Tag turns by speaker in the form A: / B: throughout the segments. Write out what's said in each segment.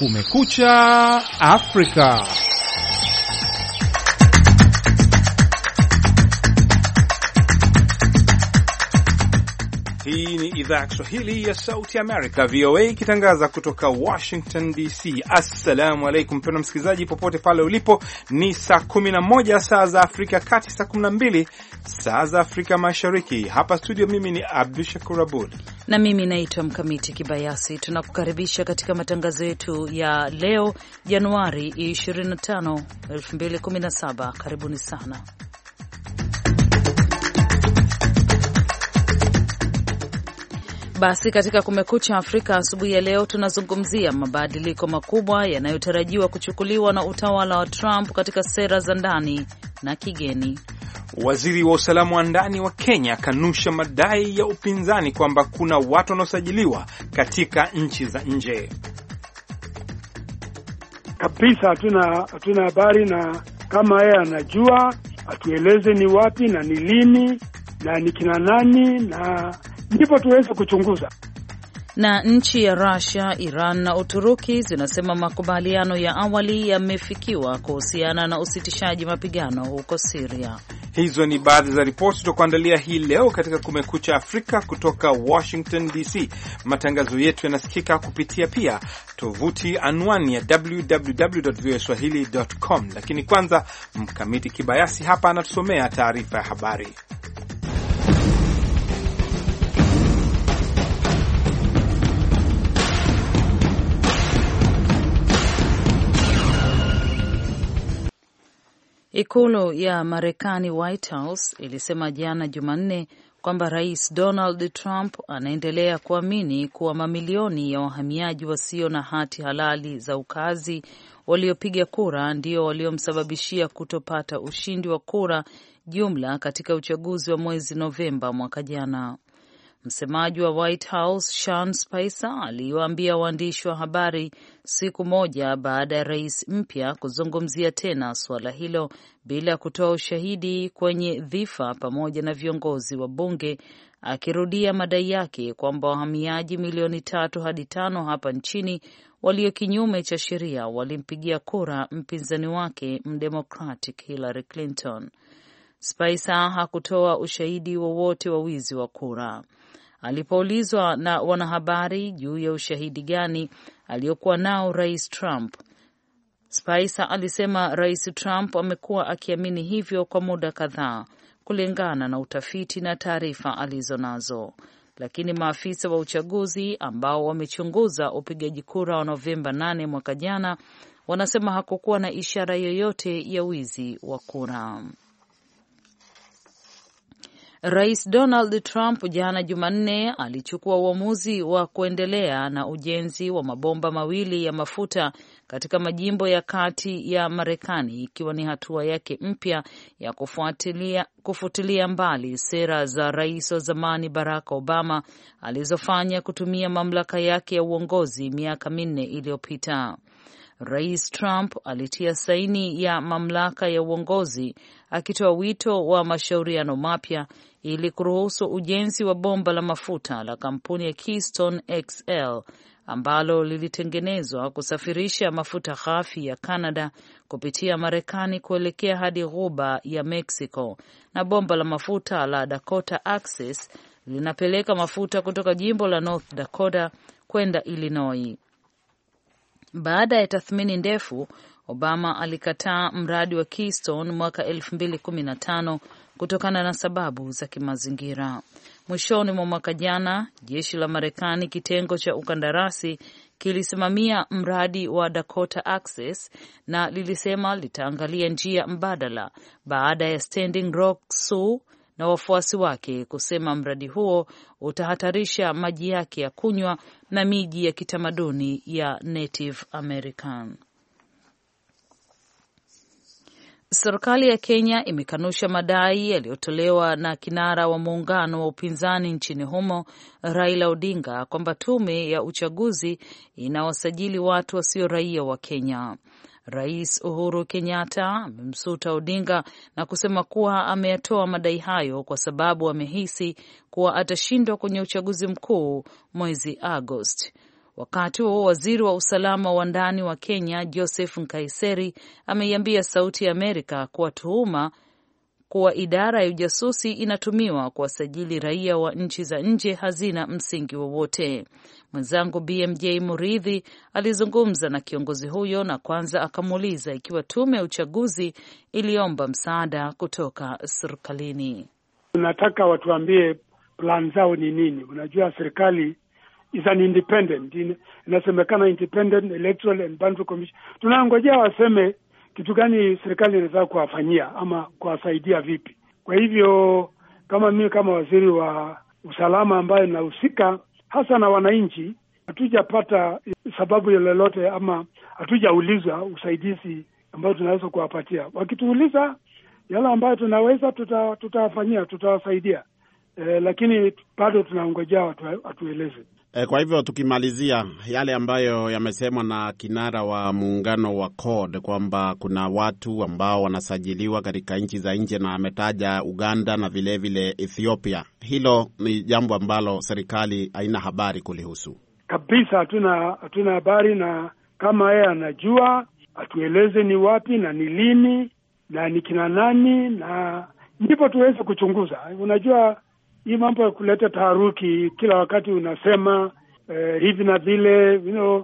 A: Kumekucha Afrika. Hii ni idhaa ya Kiswahili ya Sauti America, VOA, ikitangaza kutoka Washington DC. Assalamu alaikum mpendwa msikilizaji, popote pale ulipo. Ni saa 11 saa za Afrika Kati, saa 12 saa za Afrika Mashariki. Hapa studio mimi ni Abdul Shakur Abud
B: na mimi naitwa Mkamiti Kibayasi. Tunakukaribisha katika matangazo yetu ya leo Januari 25, 2017. Karibuni sana. Basi katika Kumekucha Afrika asubuhi ya leo tunazungumzia mabadiliko makubwa yanayotarajiwa kuchukuliwa na utawala wa Trump katika sera za ndani na kigeni.
A: Waziri wa usalama wa ndani wa Kenya kanusha madai ya upinzani kwamba kuna watu wanaosajiliwa katika nchi za nje.
C: Kabisa hatuna habari, na kama yeye anajua atueleze ni wapi na ni lini na ni kina nani, na ndipo tuweze kuchunguza.
B: Na nchi ya Russia, Iran na Uturuki zinasema makubaliano ya awali yamefikiwa kuhusiana na usitishaji mapigano huko Syria.
A: Hizo ni baadhi za ripoti tutakuandalia hii leo katika Kumekucha Afrika kutoka Washington DC. Matangazo yetu yanasikika kupitia pia tovuti anwani ya www.voaswahili.com. Lakini kwanza Mkamiti Kibayasi hapa anatusomea taarifa ya habari.
B: Ikulu ya Marekani, White House, ilisema jana Jumanne kwamba Rais Donald Trump anaendelea kuamini kuwa mamilioni ya wahamiaji wasio na hati halali za ukaazi waliopiga kura ndio waliomsababishia kutopata ushindi wa kura jumla katika uchaguzi wa mwezi Novemba mwaka jana. Msemaji wa White House Sean Spicer aliwaambia waandishi wa habari siku moja baada ya rais mpya kuzungumzia tena suala hilo bila kutoa ushahidi kwenye dhifa pamoja na viongozi wa bunge, akirudia madai yake kwamba wahamiaji milioni 3 hadi 5 hapa nchini walio kinyume cha sheria walimpigia kura mpinzani wake mdemocratic Hillary Clinton. Spicer hakutoa ushahidi wowote wa wizi wa kura. Alipoulizwa na wanahabari juu ya ushahidi gani aliokuwa nao Rais Trump, Spicer alisema Rais Trump amekuwa akiamini hivyo kwa muda kadhaa kulingana na utafiti na taarifa alizonazo. Lakini maafisa wa uchaguzi ambao wamechunguza upigaji kura wa Novemba 8 mwaka jana wanasema hakukuwa na ishara yoyote ya wizi wa kura. Rais Donald Trump jana Jumanne alichukua uamuzi wa kuendelea na ujenzi wa mabomba mawili ya mafuta katika majimbo ya kati ya Marekani, ikiwa ni hatua yake mpya ya kufutilia mbali sera za rais wa zamani Barack Obama alizofanya kutumia mamlaka yake ya uongozi miaka 4 iliyopita. Rais Trump alitia saini ya mamlaka ya uongozi akitoa wito wa mashauriano mapya ili kuruhusu ujenzi wa bomba la mafuta la kampuni ya Keystone XL ambalo lilitengenezwa kusafirisha mafuta ghafi ya Canada kupitia Marekani kuelekea hadi ghuba ya Mexico, na bomba la mafuta la Dakota Access linapeleka mafuta kutoka jimbo la North Dakota kwenda Illinois. Baada ya tathmini ndefu, Obama alikataa mradi wa Keystone mwaka 2015 kutokana na sababu za kimazingira. Mwishoni mwa mwaka jana, jeshi la Marekani kitengo cha ukandarasi kilisimamia mradi wa Dakota Access na lilisema litaangalia njia mbadala baada ya Standing Rock Sioux na wafuasi wake kusema mradi huo utahatarisha maji yake ya kunywa na miji ya kitamaduni ya Native American. Serikali ya Kenya imekanusha madai yaliyotolewa na kinara wa muungano wa upinzani nchini humo Raila Odinga kwamba tume ya uchaguzi inawasajili watu wasio raia wa Kenya. Rais Uhuru Kenyatta amemsuta Odinga na kusema kuwa ameyatoa madai hayo kwa sababu amehisi kuwa atashindwa kwenye uchaguzi mkuu mwezi Agosti. Wakati huo waziri wa usalama wa ndani wa Kenya Joseph Nkaiseri ameiambia Sauti ya Amerika kuwa tuhuma kuwa idara ya ujasusi inatumiwa kuwasajili raia wa nchi za nje hazina msingi wowote. Mwenzangu BMJ Muridhi alizungumza na kiongozi huyo na kwanza akamuuliza ikiwa tume ya uchaguzi iliomba msaada kutoka serikalini.
C: Tunataka watuambie plan zao ni nini. Unajua serikali is an independent, inasemekana Independent Electoral and Boundary Commission. Tunangojea waseme kitu gani serikali inaweza kuwafanyia ama kuwasaidia vipi. Kwa hivyo kama mimi kama waziri wa usalama ambaye nahusika hasa na wananchi, hatujapata sababu lolote ama hatujaulizwa usaidizi ambao tunaweza kuwapatia. Wakituuliza yale ambayo tunaweza tutawafanyia, tutawasaidia. Lakini bado tunangojea watueleze.
D: Kwa hivyo tukimalizia yale ambayo yamesemwa na kinara wa muungano wa CORD kwamba kuna watu ambao wanasajiliwa katika nchi za nje na ametaja Uganda na vile vile Ethiopia, hilo ni jambo ambalo serikali haina habari kulihusu
C: kabisa. Hatuna habari, na kama yeye anajua atueleze ni wapi na ni lini na ni kina nani, na ndipo tuweze kuchunguza. Unajua hii mambo ya kuleta taharuki kila wakati unasema hivi na vile,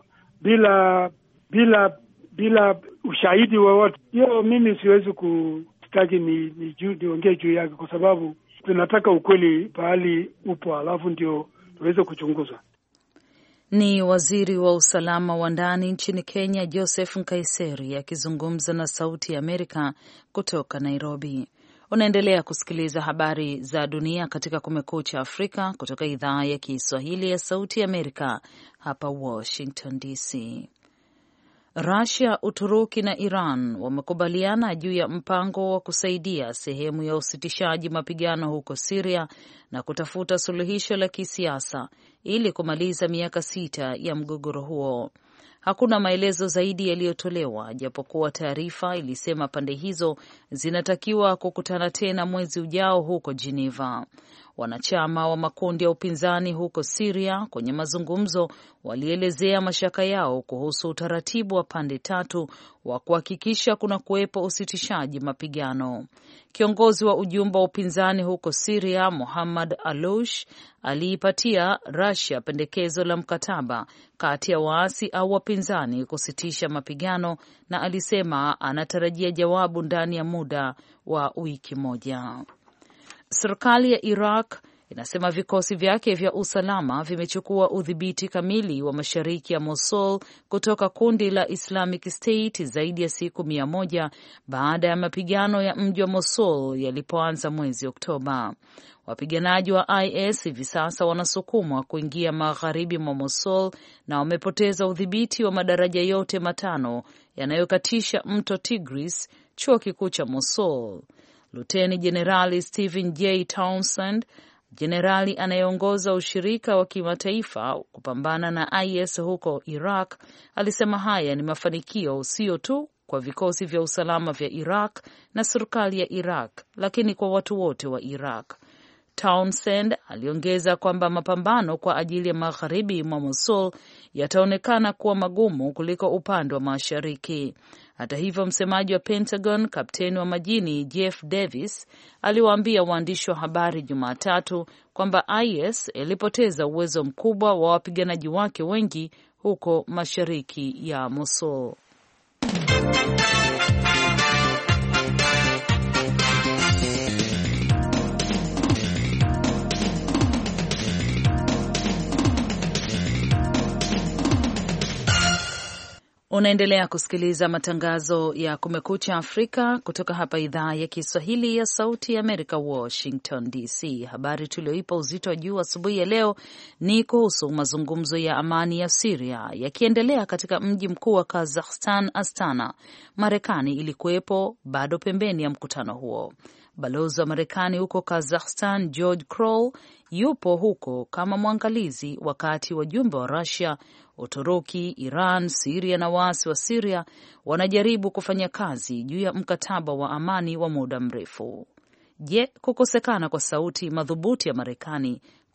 C: bila ushahidi wowote, hiyo mimi siwezi kustaki niongee juu yake, kwa sababu tunataka ukweli pahali upo, alafu ndio tuweze kuchunguza.
B: Ni waziri wa usalama wa ndani nchini Kenya Joseph Nkaiseri akizungumza na Sauti ya Amerika kutoka Nairobi. Unaendelea kusikiliza habari za dunia katika Kumekucha Afrika kutoka idhaa ya Kiswahili ya Sauti ya Amerika hapa Washington DC. Russia, Uturuki na Iran wamekubaliana juu ya mpango wa kusaidia sehemu ya usitishaji mapigano huko Syria na kutafuta suluhisho la kisiasa ili kumaliza miaka 6 ya mgogoro huo. Hakuna maelezo zaidi yaliyotolewa, japokuwa taarifa ilisema pande hizo zinatakiwa kukutana tena mwezi ujao huko Geneva. Wanachama wa makundi ya upinzani huko Syria kwenye mazungumzo walielezea mashaka yao kuhusu utaratibu wa pande tatu wa kuhakikisha kuna kuwepo usitishaji mapigano. Kiongozi wa ujumbe wa upinzani huko Syria, Mohammad Aloush, aliipatia Russia pendekezo la mkataba kati ya waasi au wapinzani kusitisha mapigano, na alisema anatarajia jawabu ndani ya muda wa wiki moja. Serikali ya Iraq inasema vikosi vyake vya usalama vimechukua udhibiti kamili wa mashariki ya Mosul kutoka kundi la Islamic State zaidi ya siku 100 baada ya mapigano ya mji wa Mosul yalipoanza mwezi Oktoba. Wapiganaji wa IS hivi sasa wanasukumwa kuingia magharibi mwa Mosul na wamepoteza udhibiti wa madaraja yote 5 yanayokatisha mto Tigris, chuo kikuu cha Mosul. Luteni Jenerali Stephen J. Townsend, jenerali anayeongoza ushirika wa kimataifa kupambana na IS huko Iraq, alisema haya ni mafanikio sio tu kwa vikosi vya usalama vya Iraq na serikali ya Iraq, lakini kwa watu wote wa Iraq. Townsend aliongeza kwamba mapambano kwa ajili ya magharibi mwa Mosul yataonekana kuwa magumu kuliko upande wa mashariki. Hata hivyo, msemaji wa Pentagon, kapteni wa majini Jeff Davis, aliwaambia waandishi wa habari Jumatatu kwamba IS ilipoteza uwezo mkubwa wa wapiganaji wake wengi huko mashariki ya Mosul. Unaendelea kusikiliza matangazo ya Kumekucha Afrika kutoka hapa idhaa ya Kiswahili ya Sauti ya Amerika, Washington DC. Habari tulioipa uzito wa juu asubuhi ya leo ni kuhusu mazungumzo ya amani ya Syria yakiendelea katika mji mkuu wa Kazakhstan, Astana. Marekani ilikuwepo bado pembeni ya mkutano huo. Balozi wa Marekani huko Kazakhstan, George Kroll, yupo huko kama mwangalizi, wakati wajumbe wa Russia, Uturuki, Iran, Syria na waasi wa Syria wanajaribu kufanya kazi juu ya mkataba wa amani wa muda mrefu. Je, kukosekana kwa sauti madhubuti ya Marekani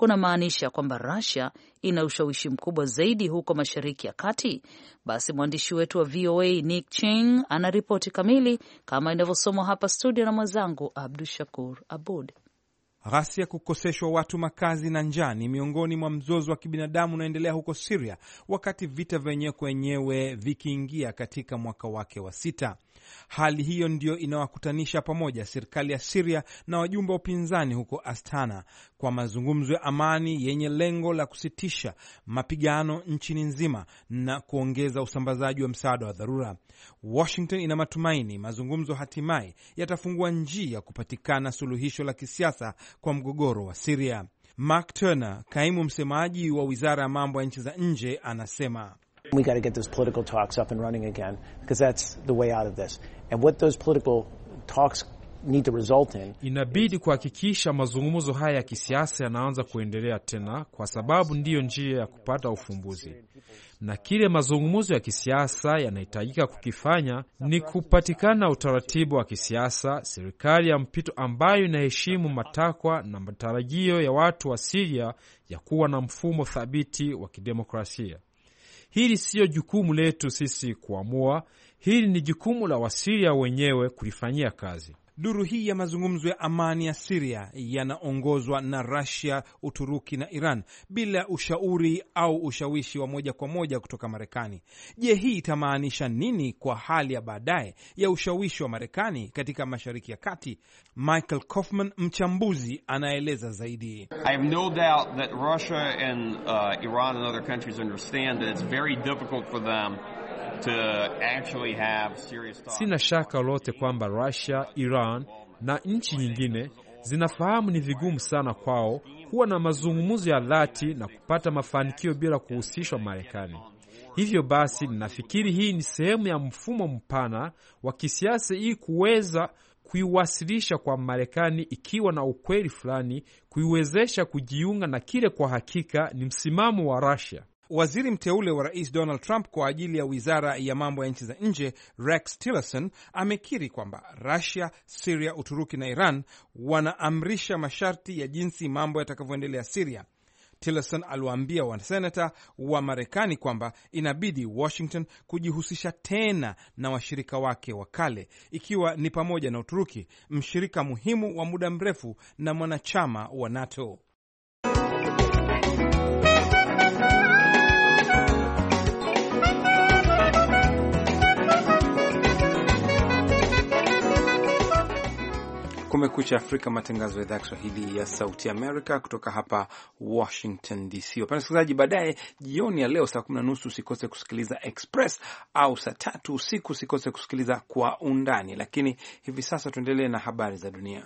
B: kuna maanisha kwamba Russia ina ushawishi mkubwa zaidi huko Mashariki ya Kati? Basi mwandishi wetu wa VOA Nick Cheng ana ripoti kamili kama inavyosomwa hapa studio na mwenzangu Abdu Shakur Abud.
A: Ghasia, kukoseshwa watu makazi na njaa ni miongoni mwa mzozo wa kibinadamu unaendelea huko Syria, wakati vita vyenyewe kwenyewe vikiingia katika mwaka wake wa 6. Hali hiyo ndio inawakutanisha pamoja serikali ya Syria na wajumbe wa upinzani huko Astana kwa mazungumzo ya amani yenye lengo la kusitisha mapigano nchini nzima na kuongeza usambazaji wa msaada wa dharura. Washington ina matumaini mazungumzo hatimaye yatafungua njia ya kupatikana suluhisho la kisiasa kwa mgogoro wa Syria. Mark Turner, kaimu msemaji wa Wizara ya Mambo ya Nchi za Nje, anasema
E: we got to get those political talks up and running again, because that's the way out of this. And what those political talks need to result in,
F: inabidi kuhakikisha mazungumzo haya ya kisiasa yanaanza kuendelea tena, kwa sababu ndiyo njia ya kupata ufumbuzi. Na kile mazungumzo ya kisiasa yanahitajika kukifanya ni kupatikana utaratibu wa kisiasa, serikali ya mpito ambayo inaheshimu matakwa na matarajio ya watu wa Syria ya kuwa na mfumo thabiti wa kidemokrasia. Hili siyo jukumu letu sisi kuamua, hili ni jukumu la Wasiria wenyewe kulifanyia kazi.
A: Duru hii ya mazungumzo ya amani ya Syria yanaongozwa na Russia, Uturuki na Iran bila ushauri au ushawishi wa moja kwa moja kutoka Marekani. Je, hii itamaanisha nini kwa hali ya baadaye ya ushawishi wa Marekani katika Mashariki ya Kati? Michael Kaufman, mchambuzi, anaeleza zaidi.
G: I have no doubt that Russia and Iran and other countries understand that it's very difficult for them to actually have serious talk.
F: Sina shaka lolote kwamba Russia, Iran na nchi nyingine zinafahamu ni vigumu sana kwao kuwa na mazungumzo ya dhati na kupata mafanikio bila kuhusishwa Marekani. Hivyo basi, ninafikiri hii ni sehemu ya mfumo mpana wa kisiasa ili kuweza kuiwasilisha kwa Marekani ikiwa na ukweli fulani, kuiwezesha kujiunga na kile kwa hakika ni msimamo wa Russia.
A: Waziri mteule wa Rais Donald Trump kwa ajili ya Wizara ya Mambo ya Nchi za Nje, Rex Tillerson, amekiri kwamba Russia, Syria, Uturuki na Iran wanaamrisha masharti ya jinsi mambo yatakavyoendelea Syria. Tillerson aliwaambia wasenata wa Marekani kwamba inabidi Washington kujihusisha tena na washirika wake wa kale, ikiwa ni pamoja na Uturuki, mshirika muhimu wa muda mrefu na mwanachama wa NATO. Kumekucha Afrika, matangazo ya idhaa ya Kiswahili ya Sauti Amerika kutoka hapa Washington DC. Wapenda wasikilizaji, baadaye jioni ya leo saa 10:30 usikose kusikiliza Express, au saa 3 usiku usikose kusikiliza Kwa Undani. Lakini hivi sasa tuendelee na habari za dunia.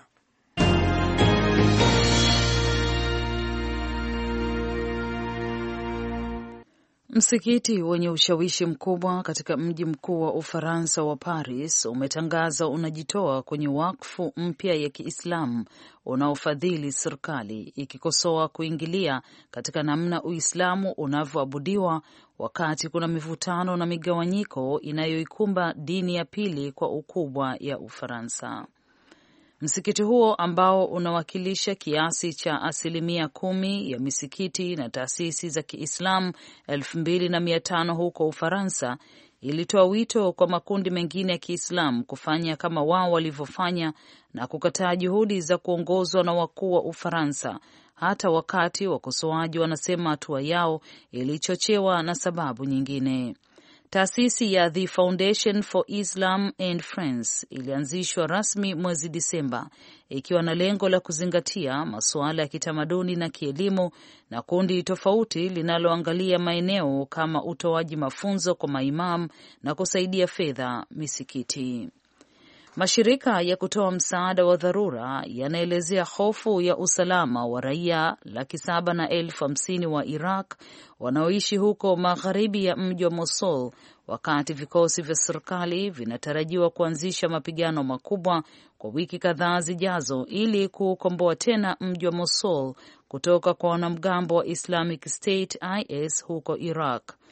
B: Msikiti wenye ushawishi mkubwa katika mji mkuu wa Ufaransa wa Paris umetangaza unajitoa kwenye wakfu mpya ya Kiislamu unaofadhili serikali, ikikosoa kuingilia katika namna Uislamu unavyoabudiwa wakati kuna mivutano na migawanyiko inayoikumba dini ya pili kwa ukubwa ya Ufaransa. Msikiti huo ambao unawakilisha kiasi cha 10% ya misikiti na taasisi za Kiislamu 2500 huko Ufaransa, ilitoa wito kwa makundi mengine ya Kiislamu kufanya kama wao walivyofanya na kukataa juhudi za kuongozwa na wakuu wa Ufaransa, hata wakati wakosoaji wanasema hatua yao ilichochewa na sababu nyingine. Taasisi ya The Foundation for Islam and France ilianzishwa rasmi mwezi Disemba, ikiwa na lengo la kuzingatia masuala ya kitamaduni na kielimu, na kundi tofauti linaloangalia maeneo kama utoaji mafunzo kwa maimamu na kusaidia fedha misikiti. Mashirika ya kutoa msaada wa dharura yanaelezea hofu ya usalama wa raia 750,000 wa Iraq wanaoishi huko magharibi ya mji wa Mosul, wakati vikosi vya serikali vinatarajiwa kuanzisha mapigano makubwa kwa wiki kadhaa zijazo ili kuukomboa tena mji wa Mosul kutoka kwa wanamgambo wa Islamic State IS huko Iraq.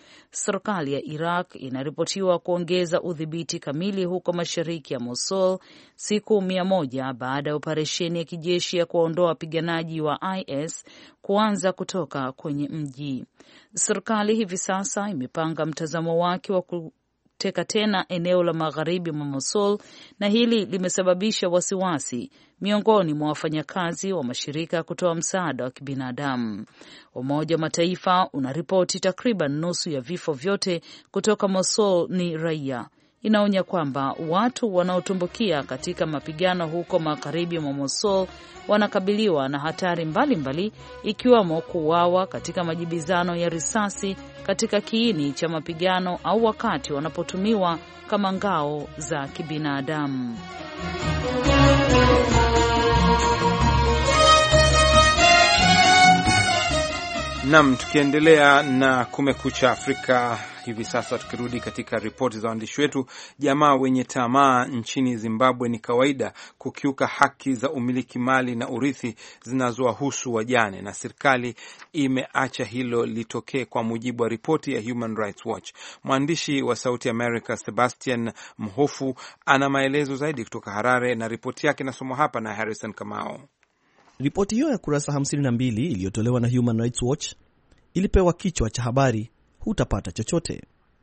B: Serikali ya Iraq inaripotiwa kuongeza udhibiti kamili huko mashariki ya Mosul siku 100 baada ya operesheni ya kijeshi ya kuwaondoa wapiganaji wa IS kuanza kutoka kwenye mji. Serikali hivi sasa imepanga mtazamo wake wa kuteka tena eneo la magharibi mwa Mosul, na hili limesababisha wasiwasi miongoni mwa wafanyakazi wa mashirika kutoa msaada wa kibinadamu. Umoja wa Mataifa unaripoti takriban nusu ya vifo vyote kutoka Mosul ni raia. Inaonya kwamba watu wanaotumbukia katika mapigano huko magharibi mwa Mosul wanakabiliwa na hatari mbalimbali, ikiwemo kuuawa katika majibizano ya risasi katika kiini cha mapigano au wakati wanapotumiwa kama ngao za kibinadamu.
A: Nam, tukiendelea na Kumekucha Afrika hivi sasa, tukirudi katika ripoti za waandishi wetu, jamaa wenye tamaa nchini Zimbabwe ni kawaida kukiuka haki za umiliki mali na urithi zinazowahusu wajane, na serikali imeacha hilo litokee, kwa mujibu wa ripoti ya Human Rights Watch. Mwandishi wa Sauti America Sebastian Mhofu ana maelezo zaidi kutoka Harare, na ripoti yake inasomwa hapa na Harrison Kamao.
H: Ripoti hiyo ya kurasa 52 iliyotolewa na Human Rights Watch ilipewa kichwa cha habari, hutapata chochote.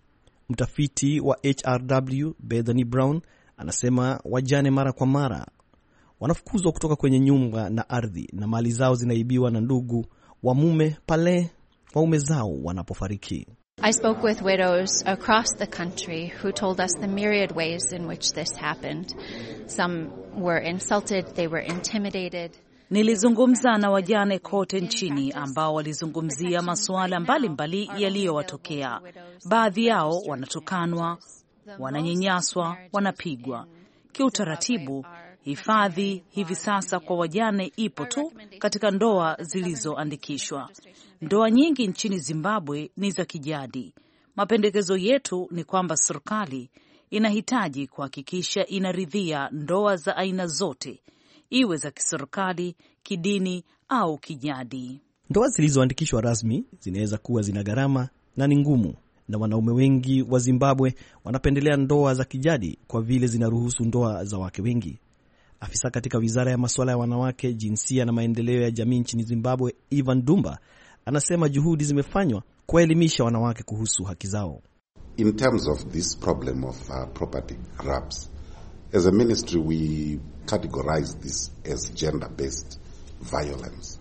H: Mtafiti wa HRW Bethany Brown anasema wajane mara kwa mara wanafukuzwa kutoka kwenye nyumba na ardhi, na mali zao zinaibiwa na ndugu wa mume pale waume zao wanapofariki.
I: I spoke with widows across the country who told us the myriad ways in which this happened. Some were insulted, they were intimidated.
B: Nilizungumza na wajane kote nchini ambao walizungumzia masuala mbalimbali yaliyowatokea. Baadhi yao wanatukanwa, wananyanyaswa, wanapigwa. Kiutaratibu, hifadhi hivi sasa kwa wajane ipo tu katika ndoa zilizoandikishwa. Ndoa nyingi nchini Zimbabwe ni za kijadi. Mapendekezo yetu ni kwamba serikali inahitaji kuhakikisha inaridhia ndoa za aina zote, iwe za kiserikali, kidini au kijadi.
H: Ndoa zilizoandikishwa rasmi zinaweza kuwa zina gharama na ni ngumu, na wanaume wengi wa Zimbabwe wanapendelea ndoa za kijadi kwa vile zinaruhusu ndoa za wake wengi. Afisa katika Wizara ya Masuala ya Wanawake, Jinsia na Maendeleo ya Jamii nchini Zimbabwe, Ivan Dumba, anasema juhudi zimefanywa kuelimisha wanawake kuhusu haki zao.
J: In terms of this problem of property grabs, as a ministry we categorize this as gender-based violence.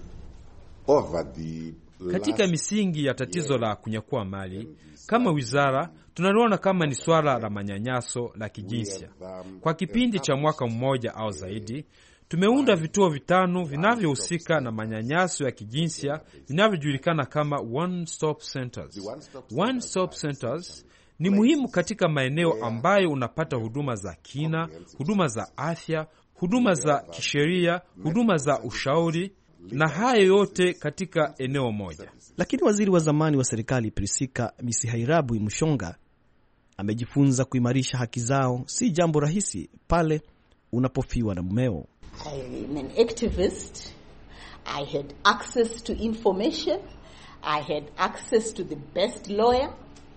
F: Katika misingi ya tatizo la kunyakua mali, kama wizara tunaliona kama ni swala la manyanyaso la kijinsia. Kwa kipindi cha mwaka mmoja au zaidi, tumeunda vituo 5 vinavyohusika na manyanyaso ya kijinsia vinavyojulikana kama one-stop centers. One-stop centers ni muhimu katika maeneo ambayo unapata huduma za kina, huduma za afya, huduma za kisheria, huduma za ushauri, na hayo yote katika eneo moja.
H: Lakini waziri wa zamani wa serikali Priscilla Misihairabu Mushonga amejifunza kuimarisha haki zao si jambo rahisi pale unapofiwa na mumeo.
K: I'm an activist. I had access to information. I had access to the best lawyer.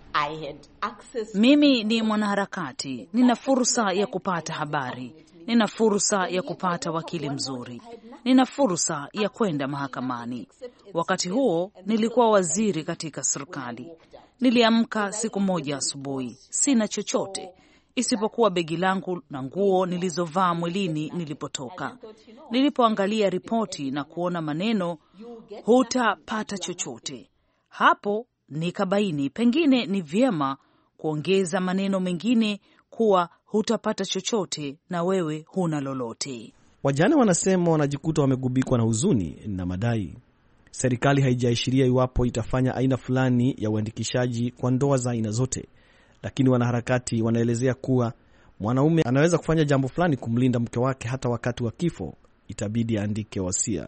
B: Mimi ni mwanaharakati, nina fursa ya kupata habari, nina fursa ya kupata wakili mzuri, nina fursa ya kwenda mahakamani. Wakati huo nilikuwa waziri katika serikali. Niliamka siku moja asubuhi, sina chochote isipokuwa begi langu na nguo nilizovaa mwilini nilipotoka. Nilipoangalia ripoti na kuona maneno, hutapata chochote, hapo nikabaini pengine ni vyema kuongeza maneno mengine kuwa hutapata chochote na wewe huna lolote.
H: Wajane wanasema wanajikuta wamegubikwa na huzuni na madai. Serikali haijaashiria iwapo itafanya aina fulani ya uandikishaji kwa ndoa za aina zote, lakini wanaharakati wanaelezea kuwa mwanaume anaweza kufanya jambo fulani kumlinda mke wake hata wakati wa kifo itabidi aandike wasia.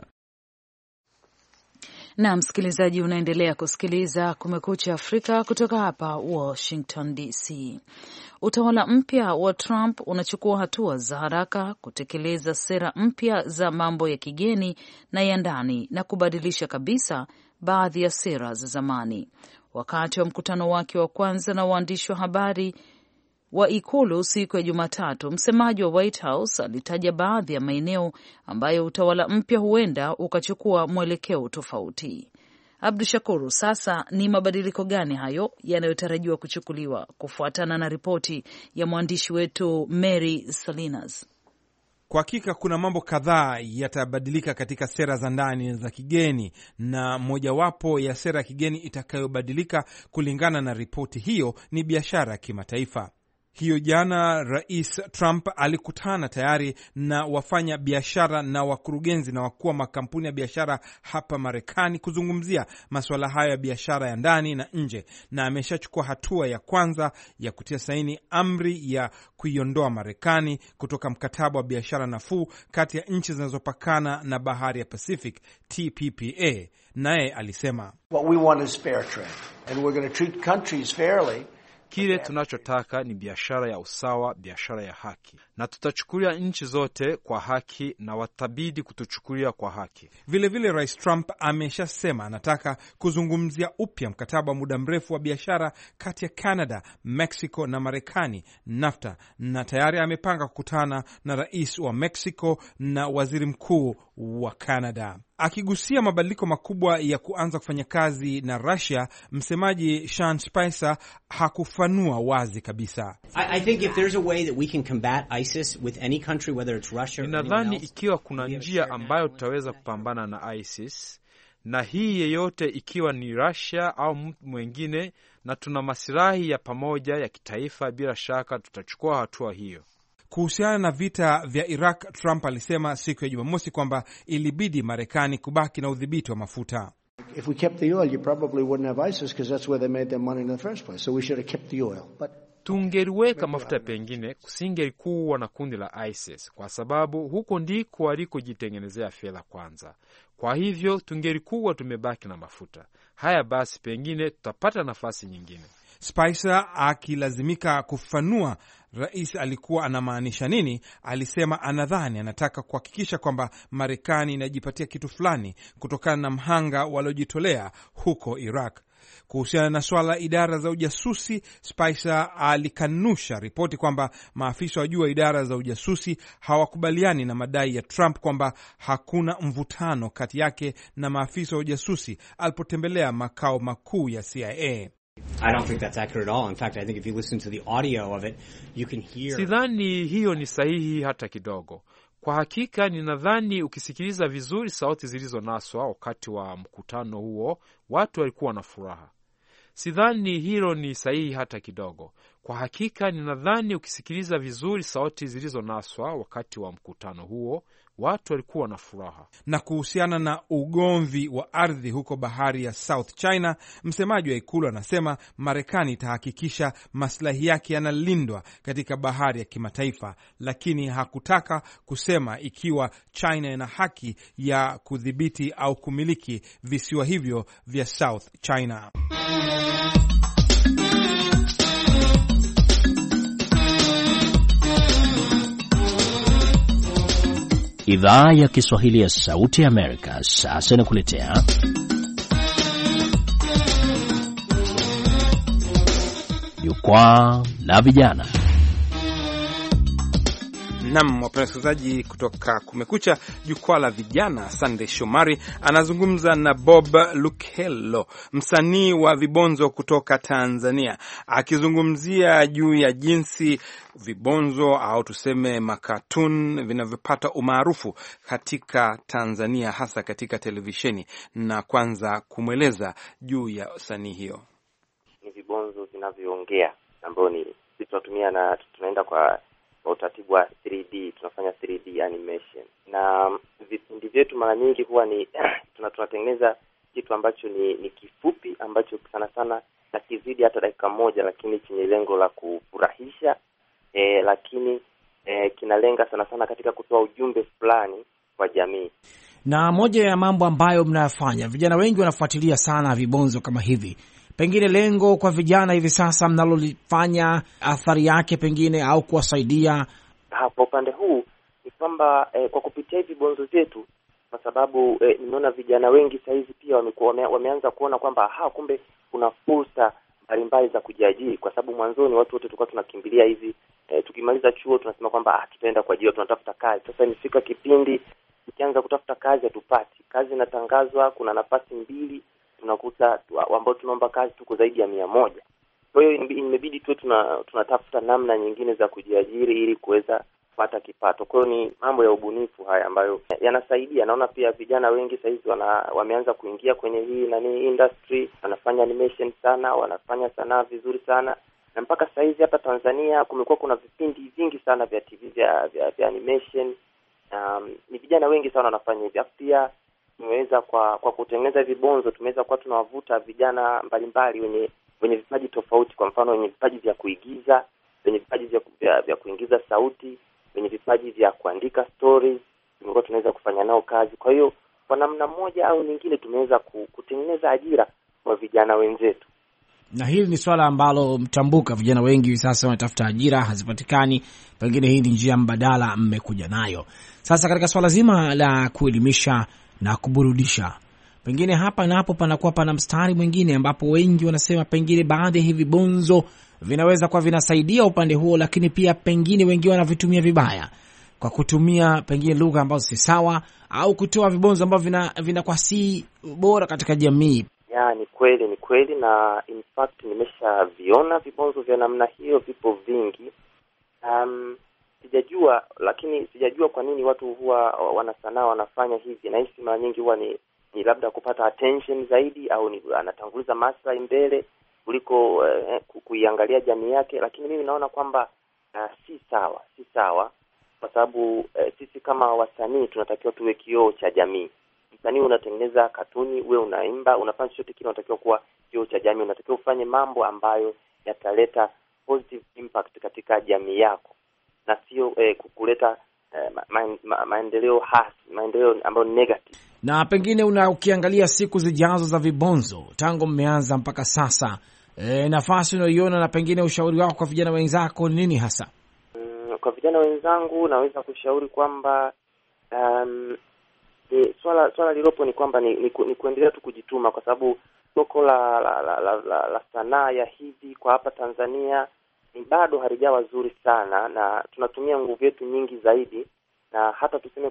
B: Na msikilizaji, unaendelea kusikiliza Kumekucha Afrika kutoka hapa Washington DC. Utawala mpya wa Trump unachukua hatua za haraka kutekeleza sera mpya za mambo ya kigeni na ya ndani na kubadilisha kabisa baadhi ya sera za zamani. wakati wa mkutano wake wa kwanza na waandishi wa habari wa ikulu siku ya Jumatatu. Msemaji wa White House alitaja baadhi ya maeneo ambayo utawala mpya huenda ukachukua mwelekeo tofauti. Abdu Shakuru, sasa ni mabadiliko gani hayo yanayotarajiwa kuchukuliwa kufuatana na ripoti ya mwandishi wetu Mary Salinas?
A: Kwa hakika kuna mambo kadhaa yatabadilika katika sera za ndani za kigeni, na mojawapo ya sera ya kigeni itakayobadilika kulingana na ripoti hiyo ni biashara ya kimataifa. Hiyo jana Rais Trump alikutana tayari na wafanya biashara na wakurugenzi na wakuu wa makampuni ya biashara hapa Marekani kuzungumzia masuala hayo ya biashara ya ndani na nje, na ameshachukua hatua ya kwanza ya kutia saini amri ya kuiondoa Marekani kutoka mkataba wa biashara nafuu kati ya nchi zinazopakana na bahari ya Pacific, TPPA. Naye alisema,
L: what we want is fair trade and we're going to treat countries fairly.
F: Kile tunachotaka ni biashara ya usawa, biashara ya haki, na tutachukulia nchi zote kwa haki na watabidi kutuchukulia kwa haki.
A: Vilevile Rais Trump ameshasema anataka kuzungumzia upya mkataba wa muda mrefu wa biashara kati ya Canada, Mexico na Marekani, NAFTA, na tayari amepanga kukutana na rais wa Mexico na waziri mkuu wa Canada. Akigusia mabadiliko makubwa ya kuanza kufanya kazi na Russia, msemaji Sean Spicer hakufanua wazi kabisa.
M: I think if there's a way that we can combat ISIS with any country, whether it's Russia or
F: ninadhani ikiwa kuna njia ambayo tutaweza kupambana na ISIS, na hii yeyote ikiwa ni Russia au mtu mwingine, na tuna masilahi ya pamoja ya kitaifa, bila shaka tutachukua hatua hiyo.
A: Kuhusiana na vita vya Iraq, Trump alisema siku ya Jumamosi kwamba ilibidi Marekani kubaki na udhibiti wa mafuta.
L: If we kept the oil, you probably wouldn't have ISIS because that's where they made their money in the first place. So we should have kept the oil. But
F: tungeliweka mafuta, pengine kusingelikuwa na kundi la ISIS, kwa sababu huko ndiko walikojitengenezea fedha kwanza. Kwa hivyo tungelikuwa tumebaki na mafuta haya, basi pengine tutapata nafasi nyingine.
A: Spicer akilazimika kufanua rais alikuwa anamaanisha nini, alisema anadhani anataka kuhakikisha kwamba Marekani inajipatia kitu fulani kutokana na mhanga waliojitolea huko Iraq. Kuhusiana na swala idara za ujasusi, Spicer alikanusha ripoti kwamba maafisa wa juu wa idara za ujasusi hawakubaliani na madai ya Trump kwamba hakuna mvutano kati yake na maafisa wa ujasusi alipotembelea makao makuu ya CIA.
M: I don't think that's accurate at all. In fact, I think if you listen to the audio of it, you can hear.
F: Sidhani hiyo ni sahihi hata kidogo. Kwa hakika ninadhani ukisikiliza vizuri sauti zilizonaswa wakati wa mkutano huo, watu walikuwa na furaha. Sidhani hilo ni sahihi hata kidogo. Kwa hakika ninadhani ukisikiliza vizuri sauti zilizonaswa wakati wa mkutano huo, watu walikuwa na furaha.
A: Na kuhusiana na ugomvi wa ardhi huko bahari ya South China, msemaji wa ikulu anasema Marekani itahakikisha maslahi yake yanalindwa katika bahari ya kimataifa, lakini hakutaka kusema ikiwa China ina haki ya kudhibiti au kumiliki visiwa hivyo vya South China.
N: Idhaa ya Kiswahili ya Sauti ya Amerika sasa inakuletea Jukwaa la Vijana.
A: Naam, wapenda wasikilizaji, kutoka Kumekucha Jukwaa la Vijana, Sunday Shomari anazungumza na Bob Lukelo, msanii wa vibonzo kutoka Tanzania, akizungumzia juu ya jinsi vibonzo au tuseme makatun vinavyopata umaarufu katika Tanzania, hasa katika televisheni, na kwanza kumweleza juu ya sanii hiyo.
O: Ni vibonzo vinavyoongea ambao ni sisi tunatumia na tunaenda kwa utaratibu wa 3D, tunafanya 3D animation. Na vipindi vyetu mara nyingi huwa ni tunatengeneza kitu ambacho ni kifupi, ambacho sana sana hakizidi hata dakika moja, lakini chenye lengo la kufurahisha, lakini kinalenga sana sana katika kutoa ujumbe fulani kwa jamii.
P: Na moja ya mambo ambayo mnayofanya, vijana wengi wanafuatilia sana vibonzo kama hivi. Pengine lengo kwa vijana hivi sasa mnalolifanya, athari yake pengine au kuwasaidia?
O: Kwa upande huu ni kwamba kwa kupitia hivi bonzo zetu, kwa sababu nimeona vijana wengi sasa hizi pia wameanza kuona kwamba kumbe kuna fursa mbalimbali za kujiajiri, kwa sababu mwanzoni watu wote tulikuwa tunakimbilia hizi tukimaliza chuo tunasema kwamba tutaenda kwa ajili tunatafuta kazi. Sasa imefika kipindi tukianza kutafuta kazi hatupati. Kazi inatangazwa, kuna nafasi 2, tunakuta ambao tunaomba kazi tuko zaidi ya 100. Kwa hiyo imebidi tu tunatafuta namna nyingine za kujiajiri ili kuweza kupata kipato. Kwa hiyo ni mambo ya ubunifu haya ambayo yanasaidia. Naona pia vijana wengi sasa hivi wameanza kuingia kwenye hii industry, wanafanya animation sana, wanafanya sanaa vizuri sana. Na mpaka sasa hivi hapa Tanzania kumekuwa kuna vipindi vingi sana vya TV vya animation. Ni vijana wengi sana wanafanya hivi. Pia tumeweza kwa kutengeneza vibonzo tumeweza kwa tunawavuta vijana mbalimbali wenye vipaji tofauti, kwa mfano wenye vipaji vya kuigiza, wenye vipaji vya kuingiza sauti, wenye vipaji vya kuandika stories, tumekuwa tunaweza kufanya nao kazi. Kwa hiyo kwa namna moja au nyingine tumeweza kutengeneza ajira kwa vijana wenzetu.
P: Na hili ni swala ambalo mtambuka, vijana wengi hivi sasa wanatafuta ajira, hazipatikani. Pengine hii ni njia mbadala mmekuja nayo. Sasa katika swala zima la kuelimisha na kuburudisha, pengine hapa na hapo panakuwa pana mstari mwingine ambapo wengi wanasema pengine baadhi ya hivi bonzo vinaweza kuwa vinasaidia upande huo, lakini pia pengine wengi wanavitumia vibaya kwa kutumia pengine lugha ambazo si sawa au kutoa vibonzo ambavyo vinakuwa si bora katika jamii.
O: Ni kweli na in fact nimeshaviona vibonzo vya namna hiyo, vipo vingi. Sijajua kwa nini watu huwa wanasanaa wanafanya hivi. Na hisi mara nyingi huwa ni labda kupata attention zaidi, au anatanguliza maslahi mbele kuliko kuiangalia jamii yake. Lakini mimi naona kwamba si sawa kwa sababu sisi kama wasanii tunatakiwa tuwe kioo cha jamii. Msanii unatengeneza katuni, wewe unaimba, unafanya chochote kile, unatakiwa kuwa kioo cha jamii. Unatakiwa ufanye mambo ambayo yataleta positive impact katika jamii yako, na sio kuleta maendeleo ambayo negative.
P: Na pengine ukiangalia siku zijazo za vibonzo tangu mmeanza mpaka sasa, nafasi unayoiona na pengine ushauri wako kwa vijana wenzako ni nini hasa?
O: Kwa vijana wenzangu naweza kushauri kwamba swala lilopo ni kwamba ni kuendelea tu kujituma, kwa sababu soko la sanaa ya hivi kwa hapa Tanzania ni bado halijawa zuri sana, na tunatumia nguvu yetu nyingi zaidi, na hata tuseme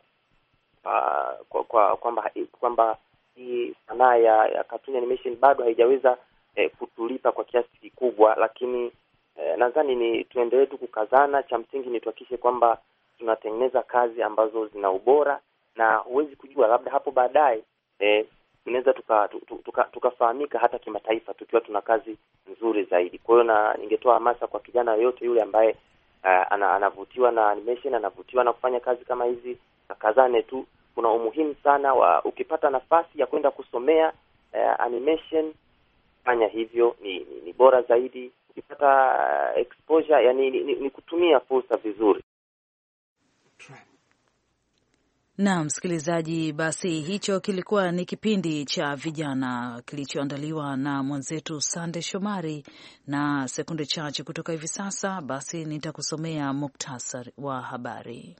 O: kwamba hii sanaa ya cartoon animation bado haijaweza kutulipa kwa kiasi kikubwa. Lakini nadhani ni tuendelee tu kukazana. Cha msingi ni tuhakikishe kwamba tunatengeneza kazi ambazo zina ubora, na huwezi kujua labda hapo baadaye tunaweza tukafahamika hata kimataifa tukiwa tuna kazi nzuri zaidi. Kwa hiyo na ningetoa hamasa kwa kijana yote yule ambaye anavutiwa na animation, anavutiwa na kufanya kazi kama hizi, akazane tu. Kuna umuhimu sana ukipata nafasi ya kwenda kusomea animation, fanya hivyo, ni bora zaidi. Ukipata exposure, yani ni kutumia fursa vizuri.
B: Na msikilizaji, basi hicho kilikuwa ni kipindi cha vijana kilichoandaliwa na mwenzetu Sande Shomari, na sekunde chache kutoka hivi sasa basi nitakusomea muktasari wa habari.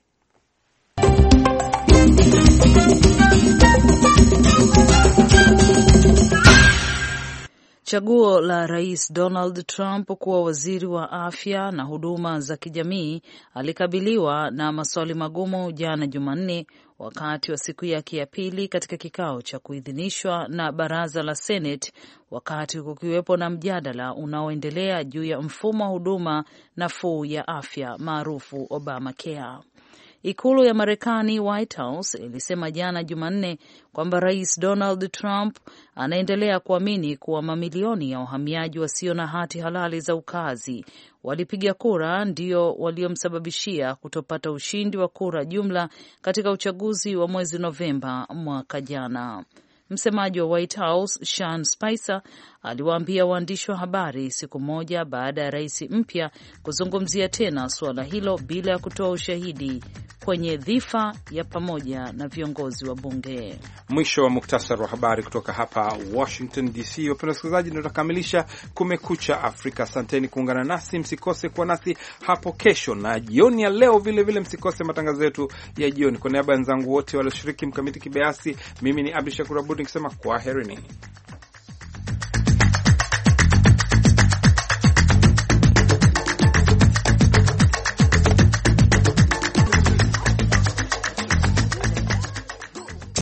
B: Chaguo la Rais Donald Trump kuwa waziri wa afya na huduma za kijamii alikabiliwa na maswali magumu jana Jumanne wakati wa siku yake ya pili katika kikao cha kuidhinishwa na baraza la Senate, wakati kukiwepo na mjadala unaoendelea juu ya mfumo wa huduma nafuu ya afya maarufu Obamacare. Ikulu ya Marekani, White House, ilisema jana Jumanne kwamba Rais Donald Trump anaendelea kuamini kuwa mamilioni ya wahamiaji wasio na hati halali za ukazi walipiga kura ndio waliomsababishia kutopata ushindi wa kura jumla katika uchaguzi wa mwezi Novemba mwaka jana. Msemaji wa White House Sean Spicer aliwaambia waandishi wa habari siku moja baada ya rais mpya kuzungumzia tena suala hilo bila ya kutoa ushahidi kwenye dhifa ya pamoja na viongozi wa bunge.
A: Mwisho wa muktasari wa habari kutoka hapa Washington DC. Wapenda wasikilizaji, ndio tutakamilisha Kumekucha Afrika. Asanteni kuungana nasi, msikose kuwa nasi hapo kesho na jioni ya leo vile msikose matangazo yetu ya jioni. Kwa niaba ya wenzangu wote walioshiriki, Mkamiti Kibayasi, mimi ni Abdi Shakur Abud nikisema kwaherini.